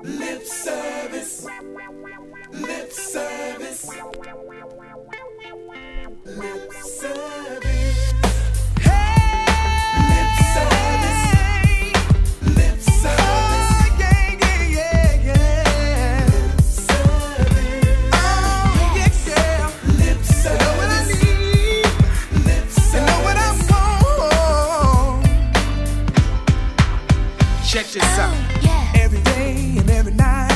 Lip service. Lip service. Lip service. Lip service. Lip service. Oh, yeah, yeah, yeah, yeah. Lip service. Oh, yeah, yeah. Lip service. You know what I need. Lip service. You know what I want. Check this out. Yeah. Every day and every night.